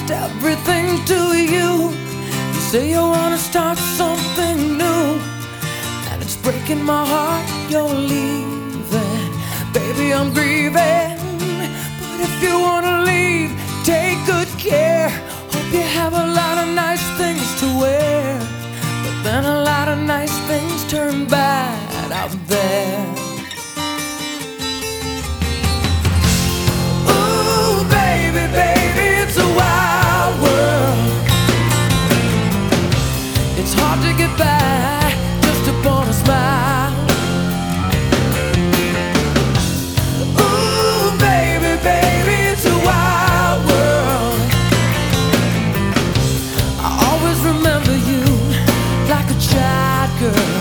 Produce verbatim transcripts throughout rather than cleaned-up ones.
lost everything to you. You say you wanna start something new, and it's breaking my heart you're leaving. Baby, I'm grieving, but if you wanna leave, take good care. Hope you have a lot of nice things to wear, but then a lot of nice things turn bad out there. Ooh, baby, baby, it's a wild world. It's hard to get by just upon a smile. Ooh, baby, baby, it's a wild world. I always remember you like a child girl.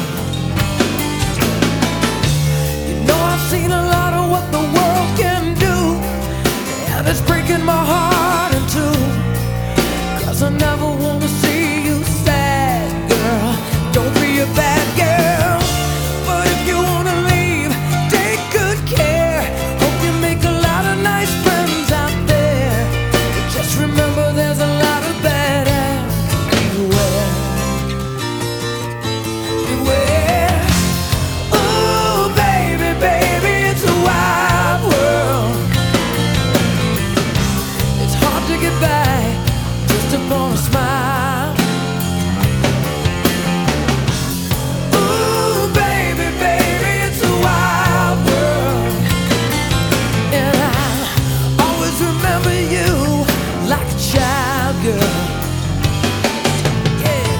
You know I've seen a lot of what the world can do, and it's breaking my heart in two, 'cause I never wanna see you sad, girl. Don't be a bad girl, but if you wanna leave, take good care. Hope you make a lot of nice friends out there, but just remember there's a lot of bad ass. Beware, beware. Ooh, baby, baby, it's a wild world. It's hard to get by just upon a smile. Ooh, baby, baby, it's a wild world, and I always remember you like a child girl. Yeah.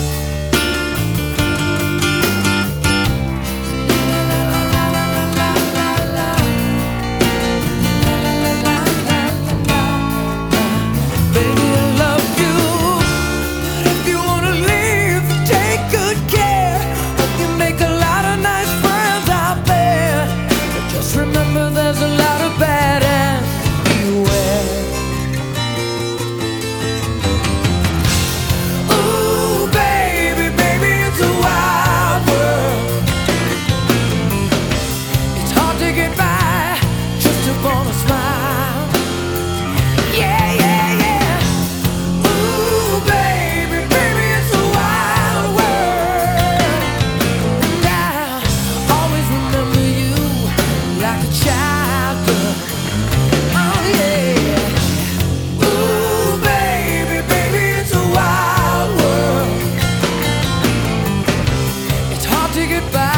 Baby, I love you, but if you wanna leave, take good care. Hope you make a lot of nice friends out there, but just remember there's a lot of bad ass. Beware. Ooh, baby, baby, it's a wild world. It's hard to get by just upon a smile. Yeah, yeah, yeah. Ooh, baby, baby, it's a wild world. And I always remember you like a child girl. Oh, yeah. Ooh, baby, baby, it's a wild world. It's hard to get by